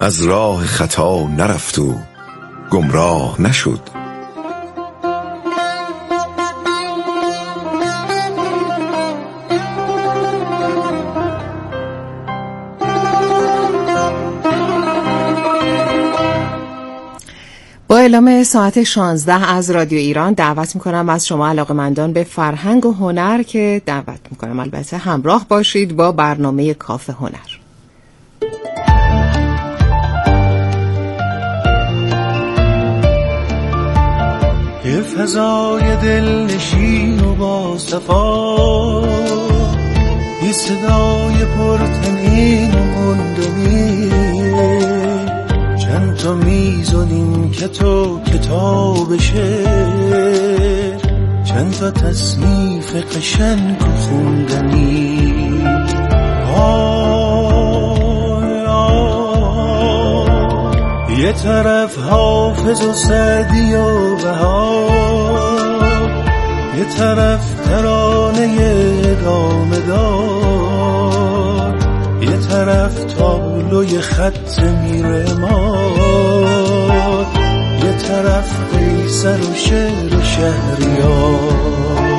از راه خطا نرفت و گمراه نشد. با اعلام ساعت 16 از رادیو ایران دعوت میکنم از شما علاقه‌مندان به فرهنگ و هنر که دعوت میکنم البته همراه باشید با برنامه کافه هنر. یه فضای دلنشین و با صفا، یه صدای پرتنین و گندمی، چند تا میزونیم که تو کتاب شعر، چند تا تصنیف قشنگ و خوندنی. یه طرف حافظ و سعدی و بهار، یه طرف ترانه ادامه دار، یه طرف تابلوی خط میرمار، یه طرف قیصر و شعر و شهریار.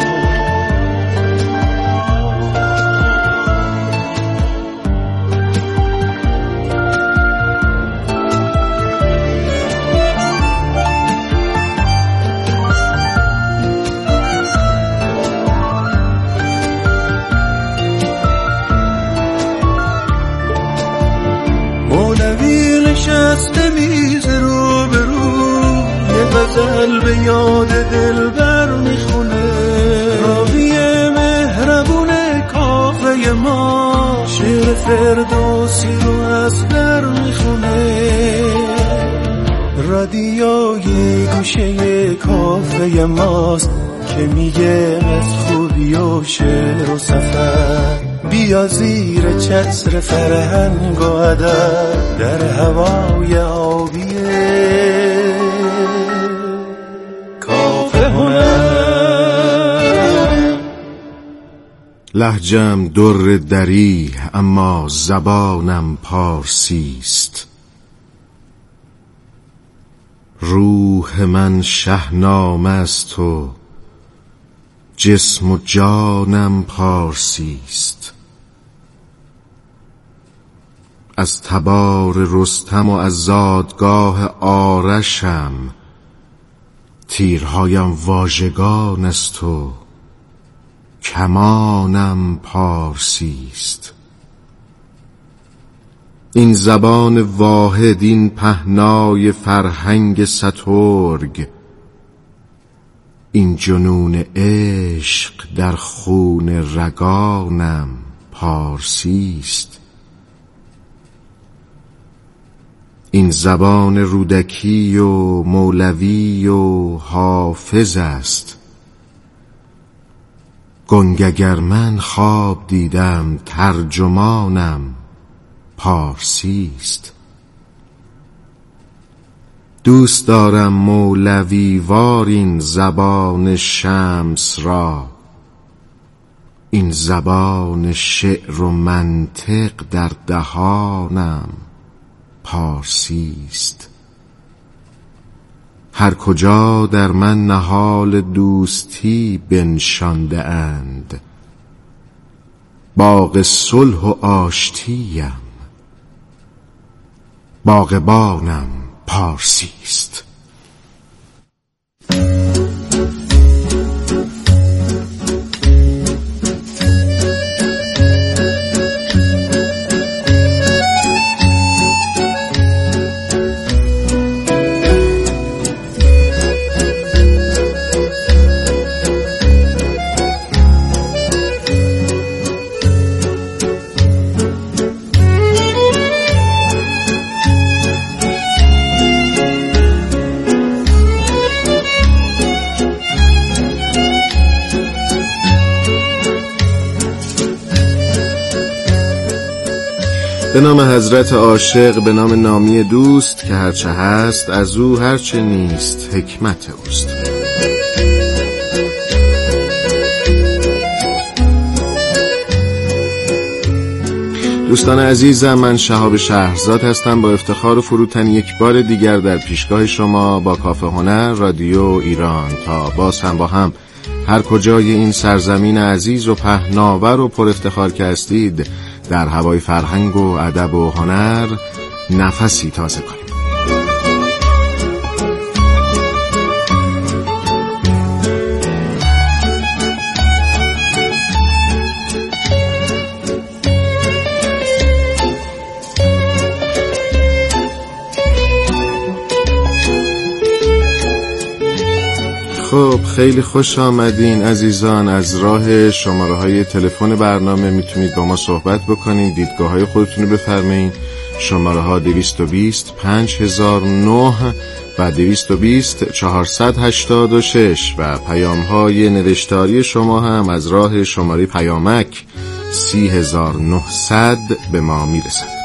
نشسته میز رو به رو، یه غزل به یاد دلبر میخونه، راوی مهربون کافه ما شعر فردوسی رو از در میخونه. رادیوی گوشه کافه ماست که میگه از خوبی و شعر و سفر، بیا زیر چتر فرهنگ و ادب در هوای آبیه کافه هنر. لهجم در دری اما زبانم پارسیست، روح من شهنامه است و جسم و جانم پارسیست. از تبار رستم و از زادگاه آرشم، تیرهایم واژگان است و کمانم پارسیست. این زبان واحد، این پهنای فرهنگ سترگ، این جنون عشق در خون رگانم پارسیست. این زبان رودکی و مولوی و حافظ است، گنگ اگر من خواب دیدم ترجمانم پارسیست. دوست دارم مولوی وار این زبان شمس را، این زبان شعر و منطق در دهانم پارسیست. هر کجا در من نهال دوستی بنشانده اند، باغ صلح و آشتیم، باغبانم پارسیست. به نام حضرت عاشق، به نام نامی دوست که هرچه هست از او، هرچه نیست حکمت اوست. دوستان عزیزم، من شهاب شهرزاد هستم. با افتخار و فروتن یک بار دیگر در پیشگاه شما با کافه هنر رادیو ایران تا باز هم با هم هر کجای این سرزمین عزیز و پهناور و پر افتخار که هستید در هوای فرهنگ و ادب و هنر نفسی تازه کنیم. خب خیلی خوش آمدین عزیزان. از راه شماره‌های تلفن برنامه میتونید با ما صحبت بکنین، دیدگاه‌های خودتون رو بفرمایین. شماره‌ها 220 5009 و 220 486 و پیام‌های نوشتاری شما هم از راه شماره پیامک 30900 به ما میرسد.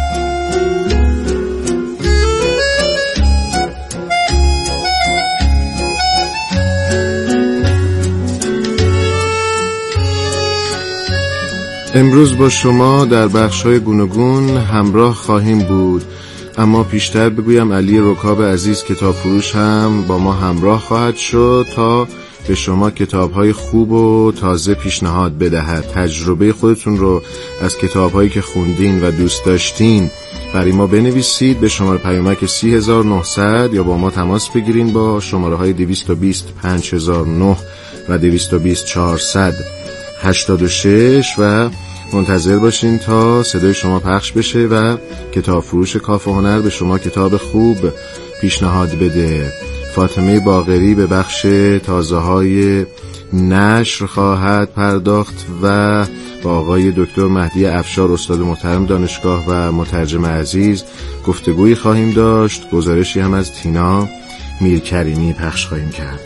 امروز با شما در بخش‌های گوناگون همراه خواهیم بود، اما پیشتر بگویم علی رکاب عزیز کتاب فروش هم با ما همراه خواهد شد تا به شما کتاب‌های خوب و تازه پیشنهاد بدهد. تجربه خودتون رو از کتاب‌هایی که خوندین و دوست داشتین برای ما بنویسید به شماره پیامک 30900 یا با ما تماس بگیرین با شماره‌های 220 5009 و 220 486 و منتظر باشین تا صدای شما پخش بشه و کتاب فروش کافه هنر به شما کتاب خوب پیشنهاد بده. فاطمه باقری به بخش تازه‌های نشر خواهد پرداخت و با آقای دکتر مهدی افشار استاد محترم دانشگاه و مترجم عزیز گفتگویی خواهیم داشت. گزارشی هم از تینا میرکریمی پخش خواهیم کرد.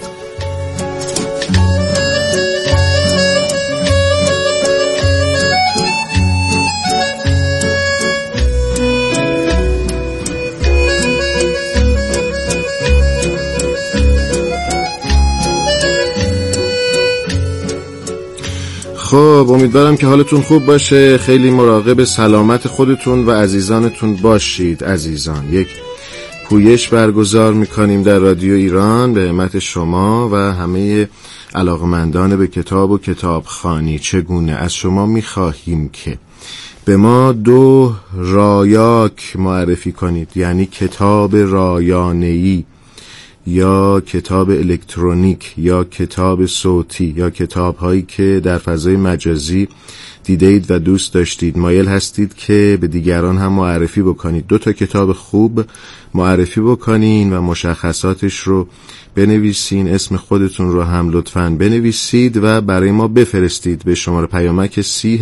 خب امیدوارم که حالتون خوب باشه. خیلی مراقب سلامت خودتون و عزیزانتون باشید. عزیزان، یک پویش برگزار میکنیم در رادیو ایران به همت شما و همه علاقمندان به کتاب و کتابخوانی. چگونه از شما میخواهیم که به ما 2 رایاک معرفی کنید، یعنی کتاب رایانه‌ای یا کتاب الکترونیک یا کتاب صوتی یا کتاب هایی که در فضای مجازی دیدید و دوست داشتید، مایل هستید که به دیگران هم معرفی بکنید. 2 تا کتاب خوب معرفی بکنین و مشخصاتش رو بنویسین، اسم خودتون رو هم لطفاً بنویسید و برای ما بفرستید به شماره پیامک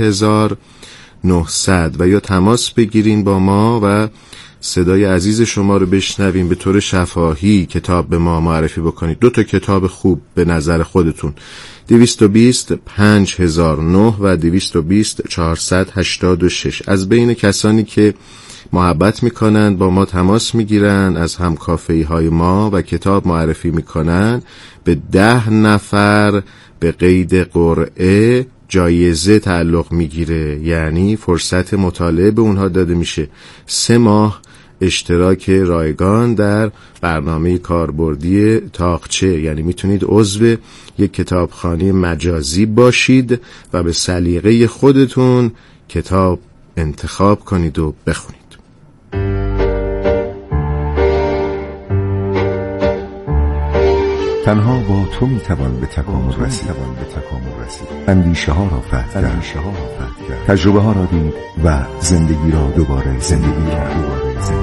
30900 و یا تماس بگیرین با ما و صدای عزیز شما رو بشنویم. به طور شفاهی کتاب به ما معرفی بکنید. 2 تا کتاب خوب به نظر خودتون، 220 5009 و 220 486. از بین کسانی که محبت میکنند با ما تماس میگیرن، از همکافه‌ای های ما و کتاب معرفی میکنن، به 10 نفر به قید قرعه جایزه تعلق میگیره، یعنی فرصت مطالعه به اونها داده میشه. 3 ماه اشتراک رایگان در برنامه کاربردی تاقچه، یعنی میتونید عضو یک کتابخانه مجازی باشید و به سلیقه خودتون کتاب انتخاب کنید و بخونید. تنها با تو میتوان به تکامل رسید. اندیشه ها را فتح کرد، تجربه ها را دید و زندگی را دوباره زندگی کرد.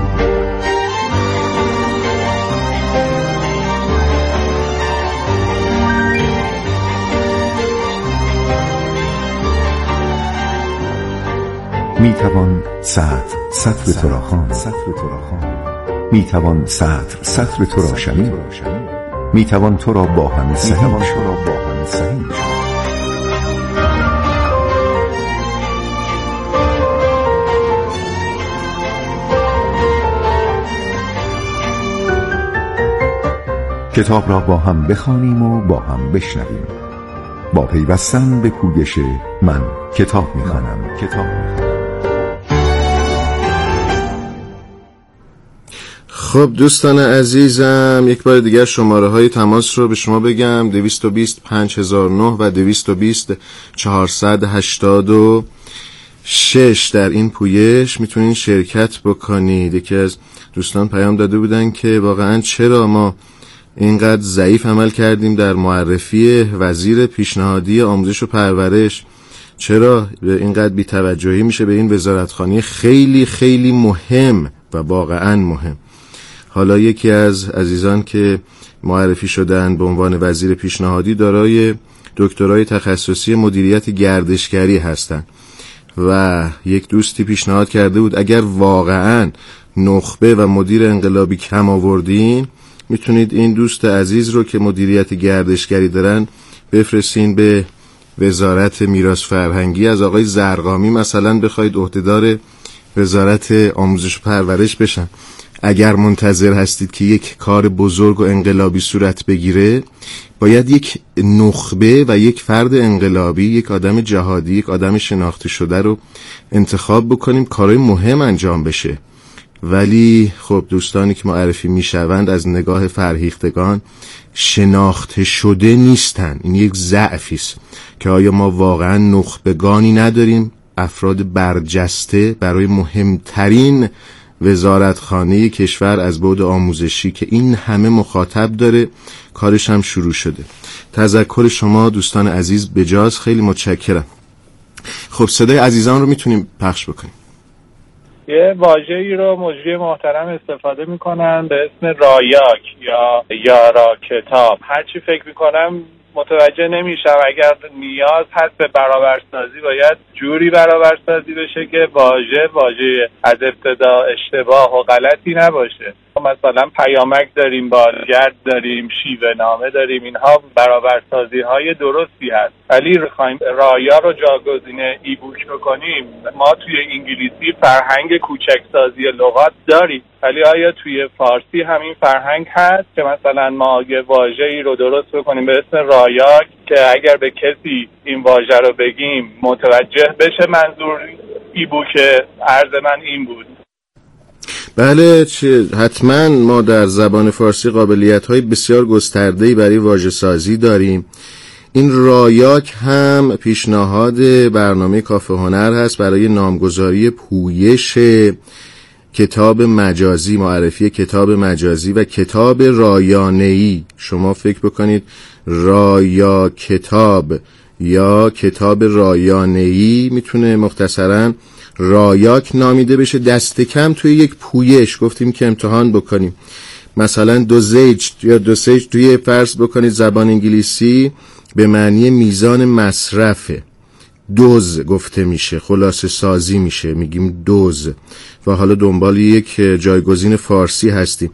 میتوان سطر تو را خواند، میتوان سطر تو را شنید، میتوان تو را با همه صحیح کتاب را با هم بخوانیم و با هم بشنویم. با پیوستن به پویش من کتاب میخوانم. خب دوستان عزیزم، یک بار دیگر شماره های تماس رو به شما بگم: 220 5009 و 220 486. در این پویش میتونین شرکت بکنید. یکی از دوستان پیام داده بودن که واقعا چرا ما اینقدر ضعیف عمل کردیم در معرفی وزیر پیشنهادی آموزش و پرورش، چرا اینقدر بی‌توجهی میشه به این وزارتخانه خیلی خیلی مهم و واقعا مهم. حالا یکی از عزیزان که معرفی شدن به عنوان وزیر پیشنهادی دارای دکترای تخصصی مدیریت گردشگری هستند و یک دوستی پیشنهاد کرده بود اگر واقعا نخبه و مدیر انقلابی کم آوردین، میتونید این دوست عزیز رو که مدیریت گردشگری دارن بفرستین به وزارت میراث فرهنگی، از آقای زرقامی مثلا بخواید عهدهدار وزارت آموزش و پرورش بشن. اگر منتظر هستید که یک کار بزرگ و انقلابی صورت بگیره، باید یک نخبه و یک فرد انقلابی، یک آدم جهادی، یک آدم شناخته شده رو انتخاب بکنیم کارهای مهم انجام بشه. ولی خب دوستانی که معرفی میشوند از نگاه فرهیختگان شناخته شده نیستن. این یک ضعفی است که آیا ما واقعا نخبگانی نداریم، افراد برجسته برای مهمترین وزارتخانه کشور از بعد آموزشی که این همه مخاطب داره، کارش هم شروع شده. تذکر شما دوستان عزیز بجاست، خیلی متشکرم. خب صدای عزیزان رو میتونیم پخش بکنیم. یه واژه‌ای رو مجری محترم استفاده میکنن به اسم رایاک یا یارا کتاب. هرچی فکر میکنم متوجه نمیشم اگر نیاز هست به برابرسازی باید جوری برابرسازی بشه که واژه از ابتدا اشتباه و غلطی نباشه. مثلا پیامک داریم، بالگرد داریم، شیوه نامه داریم، اینها برابرسازی های درستی هست. ولی بخوایم رایا رو جاگزین ایبوک بکنیم، ما توی انگلیسی فرهنگ کوچکسازی لغات داریم، ولی آیا توی فارسی همین فرهنگ هست که مثلا ما یه واژه‌ای رو درست بکنیم به اسم رایاک که اگر به کسی این واژه رو بگیم متوجه بشه منظور ایبوک؟ عرض من این بود. بله، حتما ما در زبان فارسی قابلیت‌های بسیار گسترده‌ای برای واژه‌سازی داریم. این رایاک هم پیشنهاد برنامه کافه هنر هست برای نامگذاری پویش کتاب مجازی، معرفی کتاب مجازی و کتاب رایانه‌ای. شما فکر بکنید رایا کتاب یا کتاب رایانه‌ای میتونه مختصراً رایاک نامیده بشه. دست کم توی یک پویش گفتیم که امتحان بکنیم، مثلا دوزیج یا دوسیج توی فرض بکنید زبان انگلیسی به معنی میزان مصرفه، دوز گفته میشه، خلاصه سازی میشه، میگیم دوز. و حالا دنبال یک جایگزین فارسی هستیم،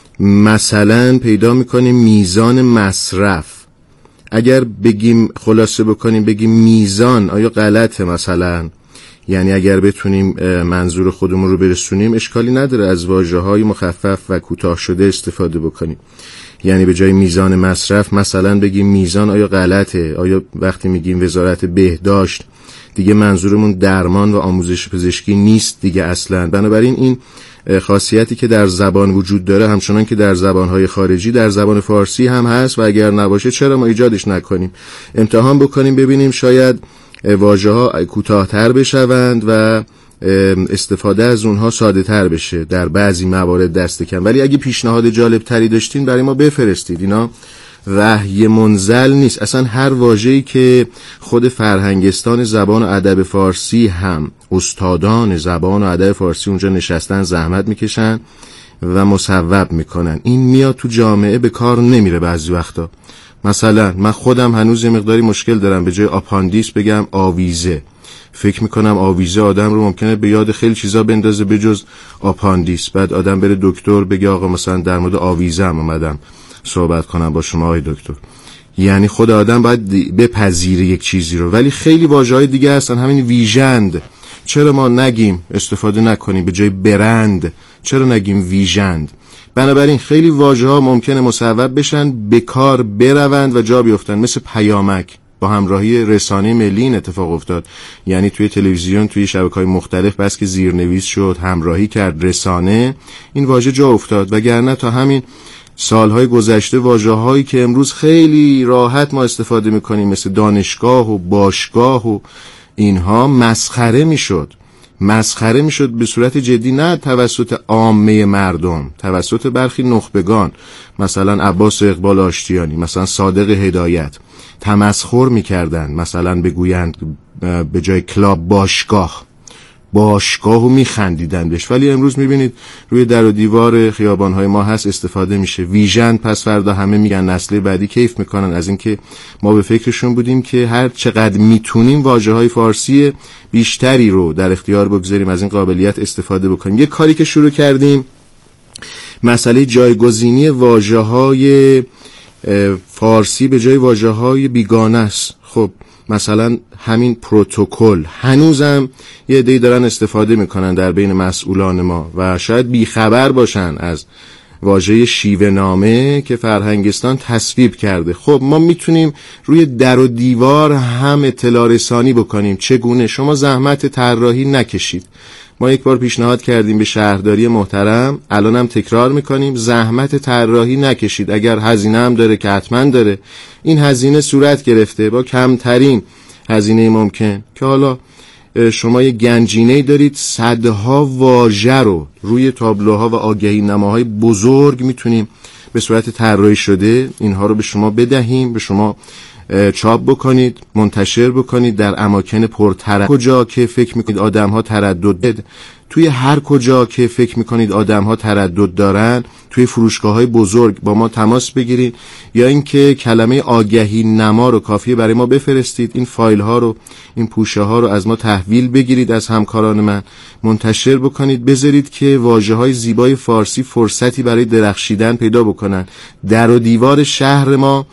مثلا پیدا میکنیم میزان مصرف. اگر بگیم خلاصه بکنیم بگیم میزان، آیا غلطه مثلا؟ یعنی اگر بتونیم منظور خودمون رو برسونیم اشکالی نداره از واژه‌های مخفف و کوتاه شده استفاده بکنیم. یعنی به جای میزان مصرف مثلا بگیم میزان، آیا غلطه؟ آیا وقتی میگیم وزارت بهداشت دیگه منظورمون درمان و آموزش پزشکی نیست دیگه اصلا؟ بنابراین این خاصیتی که در زبان وجود داره همچنان که در زبانهای خارجی در زبان فارسی هم هست و اگر نباشه چرا ما ایجادش نکنیم؟ امتحان بکنیم ببینیم شاید واژه‌ها کوتاه‌تر بشوند و استفاده از اونها ساده تر بشه در بعضی موارد دست کم. ولی اگه پیشنهاد جالب تری داشتین برای ما بفرستید. اینا وحی منزل نیست. اصلا هر واژه‌ای که خود فرهنگستان زبان و ادب فارسی هم، استادان زبان و ادب فارسی اونجا نشستن، زحمت میکشن و مصوب میکنن، این میاد تو جامعه به کار نمیره بعضی وقتا. مثلا من خودم هنوز یه مقداری مشکل دارم به جای آپاندیس بگم آویزه. فکر میکنم آویزه آدم رو ممکنه به یاد خیلی چیزا بندازه بجز آپاندیس. بعد آدم بره دکتر بگه آقا مثلا در مورد آویزه هم اومدم صحبت کنم با شما آقای دکتر. یعنی خود آدم باید بپذیره یک چیزی رو. ولی خیلی واژه‌های دیگه هستن، همین ویژند. چرا ما نگیم استفاده نکنیم به جای برند؟ چرا نگیم ویژند؟ بنابراین خیلی واژه‌ها ممکنه مصوب بشن، به کار بروند و جا بیفتن، مثل پیامک، با همراهی رسانه ملی این اتفاق افتاد. یعنی توی تلویزیون، توی شبکه‌های مختلف بس که زیرنویس شد، همراهی کرد رسانه، این واژه جا افتاد. وگرنه تا همین سالهای گذشته واژه‌هایی که امروز خیلی راحت ما استفاده می‌کنیم مثل دانشگاه و باشگاه و اینها مسخره میشد به صورت جدی، نه توسط عامه مردم، توسط برخی نخبگان، مثلا عباس اقبال آشتیانی، مثلا صادق هدایت، تمسخر میکردن، مثلا بگویند به جای کلاب باشگاهو میخندیدن بهش. ولی امروز میبینید روی در و دیوار خیابانهای ما هست، استفاده میشه. ویژن پس فردا همه میگن نسل بعدی کیف میکنن از اینکه ما به فکرشون بودیم که هر چقدر میتونیم واژه‌های فارسی بیشتری رو در اختیار بگذاریم، از این قابلیت استفاده بکنیم. یک کاری که شروع کردیم مسئله جایگزینی واژه‌های فارسی به جای واژه‌های بیگانه است. خب مثلا همین پروتکل هنوزم یه عده‌ای دارن استفاده میکنن در بین مسئولان ما و شاید بیخبر باشن از واژه شیوه نامه که فرهنگستان تصویب کرده. خب ما میتونیم روی در و دیوار هم اطلاع رسانی بکنیم. چگونه؟ شما زحمت طراحی نکشید. ما یک بار پیشنهاد کردیم به شهرداری محترم، الان هم تکرار میکنیم، زحمت طراحی نکشید. اگر هزینه هم داره که حتما داره، این هزینه صورت گرفته با کمترین هزینه ممکن که حالا شما یه گنجینه‌ای دارید، صدها واژه رو روی تابلوها و آگهی نماهای بزرگ میتونیم به صورت طراحی شده اینها رو به شما بدهیم، به شما چاپ بکنید، منتشر بکنید در اماکن پرتردد. کجا که فکر میکنید آدم‌ها تردد، توی هر کجا که فکر میکنید آدم‌ها تردد دارن، توی فروشگاه‌های بزرگ با ما تماس بگیرید، یا اینکه کلمه آگهی نما رو کافیه برای ما بفرستید، این فایل‌ها رو، این پوشه‌ها رو از ما تحویل بگیرید، از همکاران من منتشر بکنید، بذارید که واژه‌های زیبای فارسی فرصتی برای درخشیدن پیدا بکنن. در و دیوار شهر ما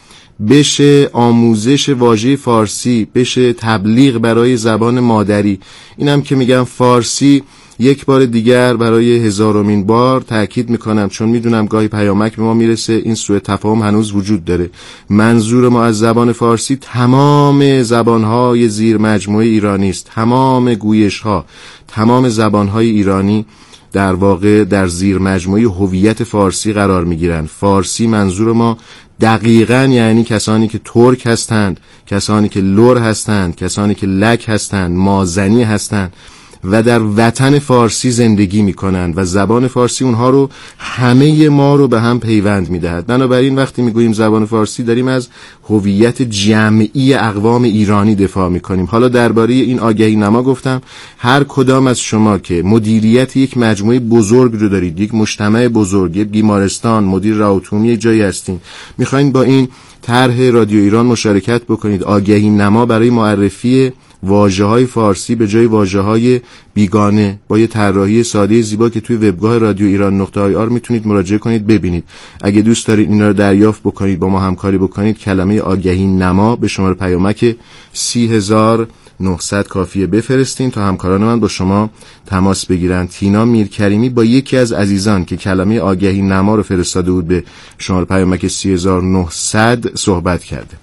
بشه آموزش واژه فارسی، بشه تبلیغ برای زبان مادری. اینم که میگم فارسی، یک بار دیگر برای هزارمین بار تأکید میکنم، چون میدونم گاهی پیامک به ما میرسه این سوء تفاهم هنوز وجود داره. منظور ما از زبان فارسی تمام زبانهای زیر مجموعه ایرانی است. تمام گویش‌ها، تمام زبانهای ایرانی در واقع در زیر مجموعه هویت فارسی قرار میگیرن. فارسی منظور ما دقیقاً یعنی کسانی که ترک هستند، کسانی که لور هستند، کسانی که لک هستند، مازنی هستند و در وطن فارسی زندگی میکنند و زبان فارسی اونها رو، همه ما رو به هم پیوند میدهد. بنابراین وقتی میگوییم زبان فارسی داریم از هویت جمعی اقوام ایرانی دفاع میکنیم. حالا درباره این آگهی نما گفتم، هر کدام از شما که مدیریت یک مجموعه بزرگ رو دارید، یک مجتمع بزرگ، یک بیمارستان، مدیر رعایت عمومی جایی هستین، میخواین با این طرح رادیو ایران مشارکت بکنید، آگهی نما برای معرفی واژه‌های فارسی به جای واژه‌های بیگانه، با یه طراحی ساده زیبا که توی وبگاه رادیو ایران .ir میتونید مراجعه کنید ببینید. اگه دوست دارید اینا رو دریافت بکنید، با ما همکاری بکنید، کلمه آگهی نما به شماره پیامک 30900 کافیه بفرستین تا همکاران من با شما تماس بگیرن. تینا میرکریمی با یکی از عزیزان که کلمه آگهی نما رو فرستاده بود به شماره پیامک 3900 صحبت کرده.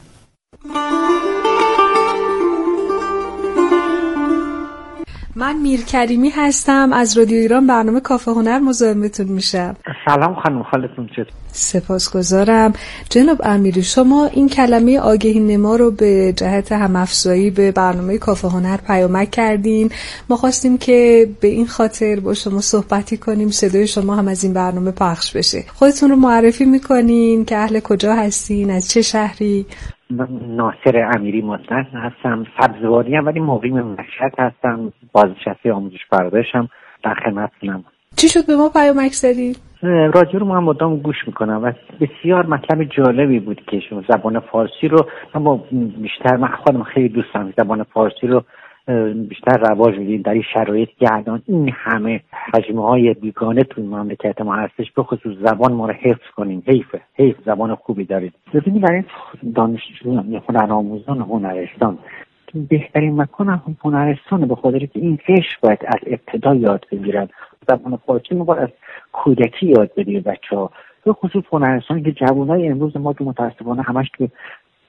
من میرکریمی هستم، از رادیو ایران برنامه کافه هنر مزاحمتون میشم. سلام خانم، حالتون چطور؟ سپاسگزارم. جناب امیری، شما این کلمه آگهی نما رو به جهت هم‌افزایی به برنامه کافه هنر پیامک کردین. ما خواستیم که به این خاطر با شما صحبتی کنیم، صدای شما هم از این برنامه پخش بشه. خودتون رو معرفی میکنین که اهل کجا هستین، از چه شهری؟ من ناصر امیری مطلق هستم، سبزواری هم ولی مقیم مشهد هستم، بازنشسته آموزش پرورشم، در خدمتتونم. چی شد به ما پیامک زدید؟ رادیو رو من مدام گوش میکنم و بسیار مطلب جالبی بود که شما زبان فارسی رو، من خودم خیلی دوست دارم زبان فارسی رو بیشتر رواج بدیم در این شرایطی که الان این همه حجمه‌های بیگانه توی مملکت ما هستش، به خصوص زبان ما رو حفظ کنیم. حیف زبان خوبی دارید. ببینید برای دانشجویان یا هنرآموزان هنرستان بهترین مکان هنرستان، به خاطر که این قشر باید از ابتدا یاد بگیرن. زبان فارسی ما باید از کودکی یاد بدیم بچه‌ها، به خصوص هنرستانی که جوانای امروز ما که متأسفانه همش تو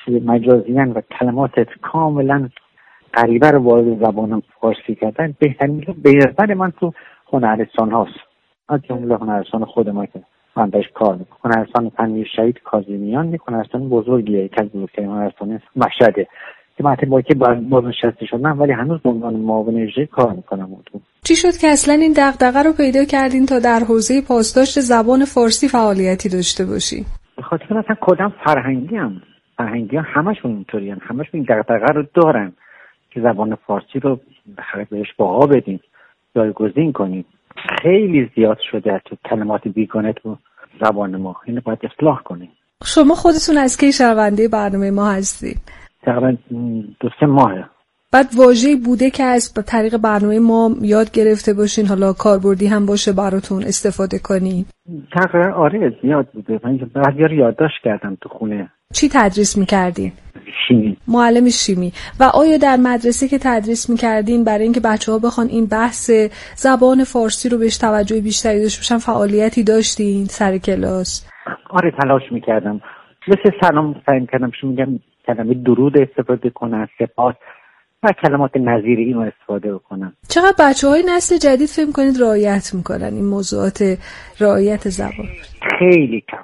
مجازیاً و کلمات کاملا غریبه رو وارد زبان فارسی کردن، بهترین به نظر من تو هنرستان هاست، از جمله هنرستان خود ما که من بهش کار میکنم. هنرستان فنی شهید کاظمیان یک هنرستان بزرگیه، یک از بزرگترین هنرستان مشهده که من با که بازنشسته شدم ولی هنوز به عنوان معاون اجرایی کار میکنم. چی شد که اصلا این دغدغه رو پیدا کردین تا در حوزه پاسداشت زبان فارسی فعالیتی داشته باشین؟ به خاطر مثلا کدام فرهنگی ها همشون اینطورین، همشون این دغدغه رو دارن که زبان فارسی رو بهش بها بدیم، جایگزین کنیم. خیلی زیاد شده تو کلمات بیگانه تو زبان ما، اینو باید اصلاح کنیم. شما خودتون از کی شنونده برنامه ما هستید؟ تقریبا 2-3 ماهه. بعد واژه‌ای بوده که از طریق برنامه ما یاد گرفته باشین، حالا کاربردی هم باشه براتون استفاده کنین؟ تقریبا آره زیاد بوده. من بعضی رو یادداشت کردم تو خونه. چی تدریس می‌کردین؟ شیمی. معلم شیمی. و آیا در مدرسه که تدریس می‌کردین برای اینکه بچه‌ها بخوان این بحث زبان فارسی رو بهش توجه بیشتری داشته باشن فعالیتی داشتین سر کلاس؟ آره تلاش می‌کردم. مثل سلام سعی می‌کردم میگم کلمه درود استفاده کنن، سپاس و کلمات نظیر اینو استفاده بکنن. چقدر بچه‌های نسل جدید فکر می‌کنید رعایت می‌کنن این موضوعات رعایت زبان؟ خیلی کم.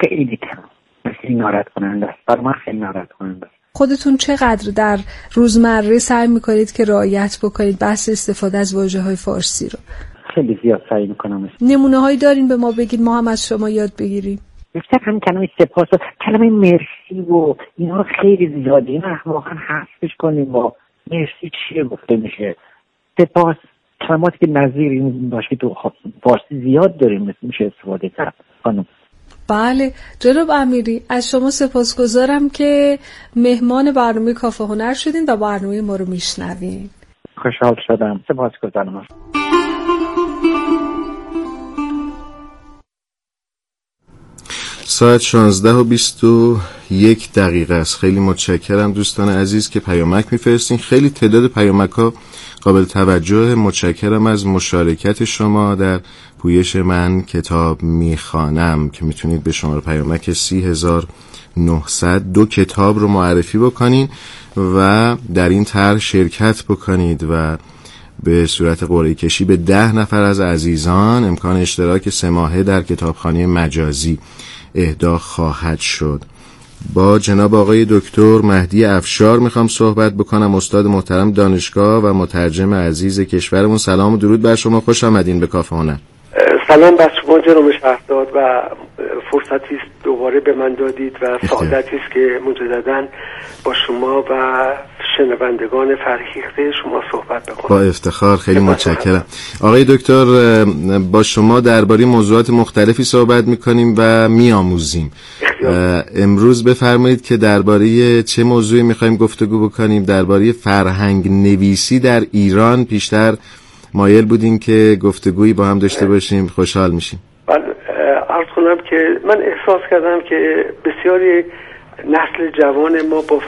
خیلی ناراحت کننده است. برای من خیلی ناراحت کننده است. خودتون چقدر در روزمره سعی می‌کنید که رعایت بکنید بحث استفاده از واژه‌های فارسی رو؟ خیلی زیاد سعی می‌کنم. نمونه‌هایی دارین به ما بگید ما هم از شما یاد بگیریم؟ بیشتر همین کلمه سپاس و کلمه مرسی و اینا رو خیلی زیاده، اینا واقعا حذفش کنیم. با مرسی چیه گفته میشه، سپاس کلماتی که نظیر این باشه تو فارسی زیاد داریم میشه استفاده کرد. خانم بله جناب امیری، از شما سپاسگزارم که مهمان برنامه کافه هنر شدین و برنامه ما رو میشنوین. خوشحال شدم، سپاسگزارم. ساعت 16:21 است. خیلی متشکرم دوستان عزیز که پیامک میفرستین. خیلی تعداد پیامک‌ها قابل توجه. متشکرم از مشارکت شما در پویش من کتاب میخوانم که میتونید به شماره پیامک 30900 2 کتاب رو معرفی بکنین و در این طرح شرکت بکنید و به صورت قرعه کشی به 10 نفر از عزیزان امکان اشتراک 3 ماهه در کتابخانه مجازی اهدا خواهد شد. با جناب آقای دکتر مهدی افشار میخوام صحبت بکنم، استاد محترم دانشگاه و مترجم عزیز کشورمون. سلام و درود بر شما، خوش آمدین به کافه هنر. سلام بر شما جناب شهرداد و فرصتی است دوباره به من دادید و سعادتی است که مجدداً با شما و شنوندگان فرهیخته شما صحبت بکنم. با افتخار، خیلی متشکرم. آقای دکتر با شما درباره موضوعات مختلفی صحبت میکنیم و میآموزیم. امروز بفرمایید که درباره چه موضوعی میخوایم گفتگو بکنیم؟ درباره فرهنگ نویسی در ایران پیشتر مایل بودیم که گفتگویی با هم داشته باشیم، خوشحال میشیم. عرض کنم که من احساس کردم که بسیاری نسل جوان ما با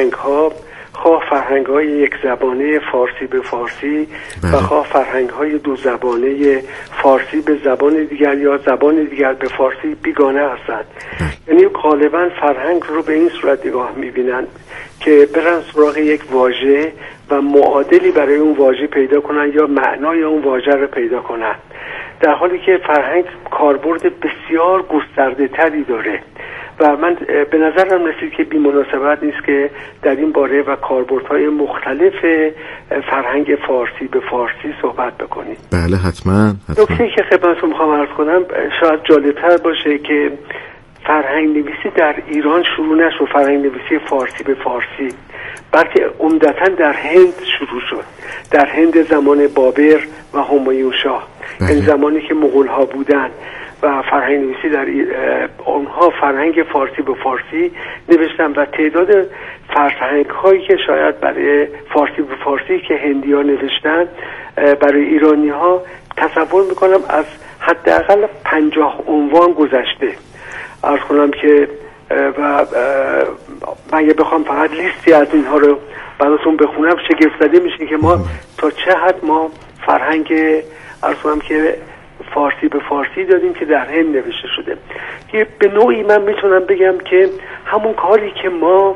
خواه فرهنگ‌های یک زبانه فارسی به فارسی و خواه فرهنگ‌های دو زبانه فارسی به زبان دیگر یا زبان دیگر به فارسی بیگانه هستند. یعنی غالباً فرهنگ رو به این صورت نگاه می‌بینند که برن سراغ یک واژه و معادلی برای اون واژه پیدا کنن یا معنای اون واژه رو پیدا کنن، در حالی که فرهنگ کاربرد بسیار گسترده تری داره و من به نظرم رسید که بی‌مناسبت نیست که در این باره و کاربردهای مختلف فرهنگ فارسی به فارسی صحبت بکنیم. بله حتما. نکته که خدمتتون میخوام عرض کنم شاید جالبتر باشه که فرهنگ نویسی در ایران شروع نشد، فرهنگ نویسی فارسی به فارسی، بلکه عمدتاً در هند شروع شد، در هند زمان بابر و همایون شاه، این زمانی که مغول‌ها بودن و فرهنگ نویسی در اونها فرهنگ فارسی به فارسی نوشتن و تعداد فرهنگ هایی که شاید برای فارسی به فارسی که هندی‌ها نوشتن برای ایرانی ها تصور میکنم از حداقل 50 عنوان گذشته. عرض کنم که و اگه بخوام فقط لیستی از اینها رو براتون بخونم شگفت‌زده میشین که ما تا چه حد ما فرهنگ عرض کنم که فارسی به فارسی دادیم که در هند نوشته شده. که به نوعی من میتونم بگم که همون کاری که ما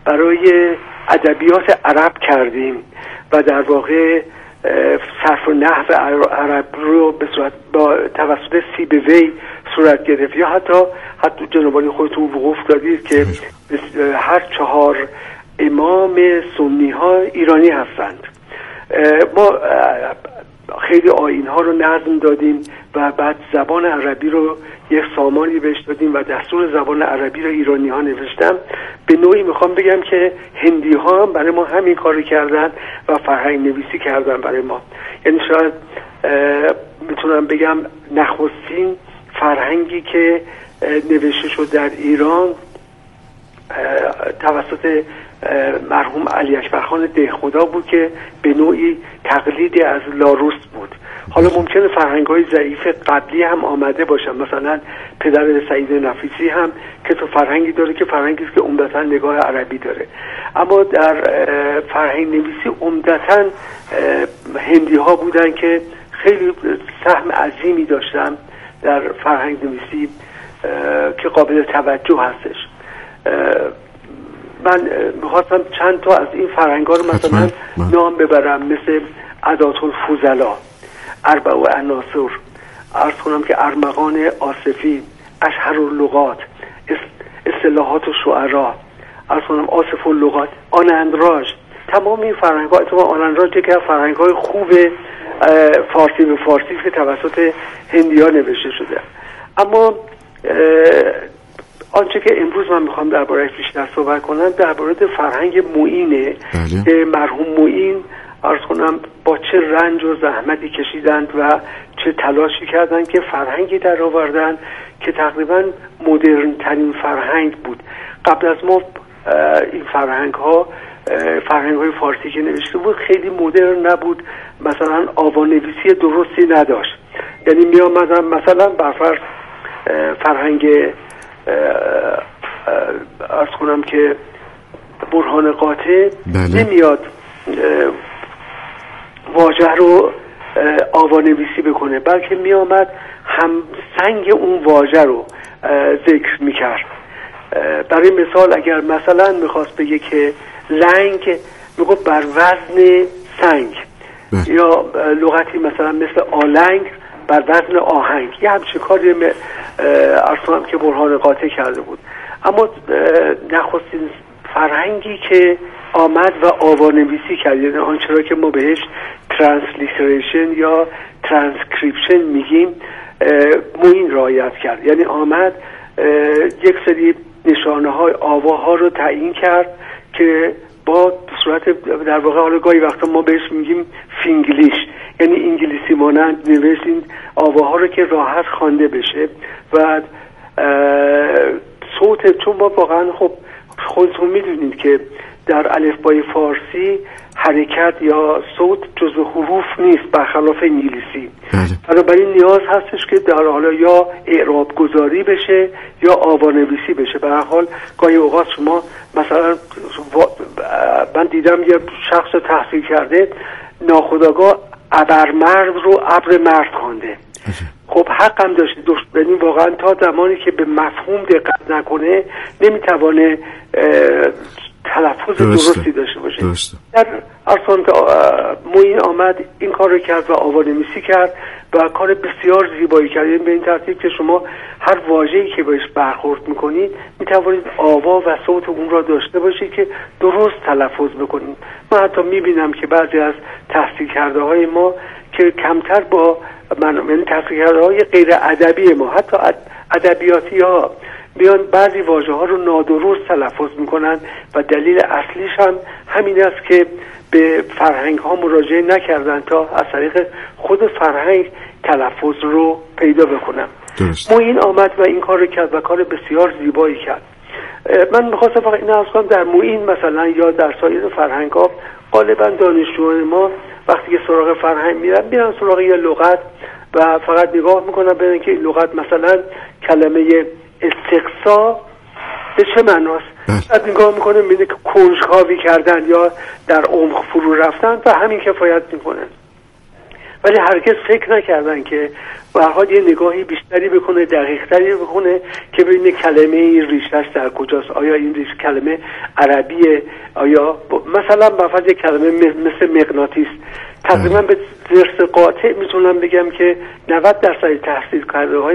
برای ادبیات عرب کردیم و در واقع صرف و نحو عرب رو به صورت با توسط سیبوی صورت گرفت، یا حتی جناب خودتون وقوف دادید که هر 4 امام سنی ها ایرانی هستند. ما خیلی آیین ها رو نظم دادیم و بعد زبان عربی رو یک سامانی بهش دادیم و دستور زبان عربی رو ایرانی ها نوشتم. به نوعی میخوام بگم که هندی ها هم برای ما همین کاری کردن و فرهنگ نویسی کردن برای ما. یعنی شاید میتونم بگم نخستین فرهنگی که نوشته شد در ایران توسط مرحوم علی اکبرخان دهخدا بود که به نوعی تقلیدی از لاروس بود. حالا ممکنه فرهنگ‌های ضعیف قبلی هم آمده باشن، مثلا پدر سعید نفیسی هم که تو فرهنگی داره که فرهنگی است که عمدتاً نگاه عربی داره، اما در فرهنگ نویسی عمدتاً هندی ها بودن که خیلی سهم عظیمی داشتن در فرهنگ نویسی که قابل توجه هستش. من میخواستم چند تا از این فرهنگ ها رو مثلا نام ببرم، مثل عدات الفضلا، اربع و عناصر، عرض کنم که ارمغان آصفی، اشهر اللغات، اصطلاحات شعرا، عرض کنم آصف اللغات، آنندراژ. تمام این فرهنگ ها، اتفاقا آنندراژ یکی از فرهنگ های خوب فارسی به فارسی که توسط هندی ها نوشته شده. اما آنچه که امروز من میخوام درباره‌اش بیشتر صحبت کنم درباره فرهنگ معینه که مرحوم معین عرض کنم با چه رنج و زحمتی کشیدند و چه تلاشی کردند که فرهنگی در آوردن که تقریبا مدرن ترین فرهنگ بود. قبل از ما این فرهنگ های فارسی که نوشته بود خیلی مدرن نبود، مثلا آوانویسی درستی نداشت. یعنی می آمدن مثلا برفرض فرهنگ عرض کنم که برهان قاطع نمیاد واژه رو آوانویسی بکنه، بلکه می آمد هم سنگ اون واژه رو ذکر میکرد. برای مثال اگر مثلا میخواست بگه که لنگ میگفت بر وزن سنگ، یا لغتی مثلا مثل آلنگ بر وزن آهنگ، یه همچه کاری ارسام که برهان قاطع کرده بود. اما نخستین فرهنگی که آمد و آوانویسی کرد، یعنی آنچه را که ما بهش ترنسلیتریشن یا ترانسکریپشن میگیم، معین رعایت کرد. یعنی آمد یک سری نشانه های آواها رو تعیین کرد که با صورت در واقع حالا گاهی وقتا ما بهش میگیم فینگلیش، یعنی انگلیسی مانند نوشتین آواها رو که راحت خوانده بشه و صوت، چون ما واقعا خب خودتون میدونید که در الفبای فارسی حرکت یا صوت جزو حروف نیست برخلاف انگلیسی. بنابراین نیاز هستش که در حالا یا اعراب گذاری بشه یا آوانویسی بشه. به هر حال گاهی اوقات شما مثلا من دیدم یه شخص تحصیل کرده ناخودآگاه ابرمرد رو ابر مرد خوانده. خب حق هم داشته، یعنی واقعا تا زمانی که به مفهوم دقت نکنه نمیتوانه تلفظ درستی داشته باشه. در ارسان معین آمد این کار رو کرد و آوانویسی کرد و کار بسیار زیبایی کرد. یعنی به این ترتیب که شما هر واژه‌ای که بهش برخورد میکنید میتوانید آوا و صوت اون را داشته باشید که درست تلفظ بکنید. من حتی میبینم که بعضی از تحصیل کرده های ما که کمتر با یعنی تحصیل کرده های غیر ادبی ما، حتی ادبیاتی ها، بیان بعضی واژه ها رو نادرست تلفظ میکنن و دلیل اصلیش هم همین است که به فرهنگ ها مراجعه نکردن تا از طریق خود فرهنگ تلفظ رو پیدا بکنن. معین آمد و این کار رو کرد و کار بسیار زیبایی کرد. من میخواستم فقط این از کنم در معین مثلا یا در سایر فرهنگ ها غالبا دانشجویان ما وقتی که سراغ فرهنگ میرن سراغ یه لغت و فقط نگاه میکنن ببینن که این لغت مثلا کلمه استقصا به چه معناست، بعد نگاه میکنه میبینه که کنجکاوی کردن یا در عمق فرو رفتن و همین کفایت میکنه. ولی هرگز فکر نکردن که به هر حال یه نگاهی بیشتری بکنه، دقیق‌تری بکنه که ببینه کلمه این ریشش در کجاست. آیا این ریش کلمه عربیه؟ آیا مثلا به فرض یک کلمه مثل مغناطیس تقریبا به ضرس قاطع میتونم بگم که 90% تحصیل کرده های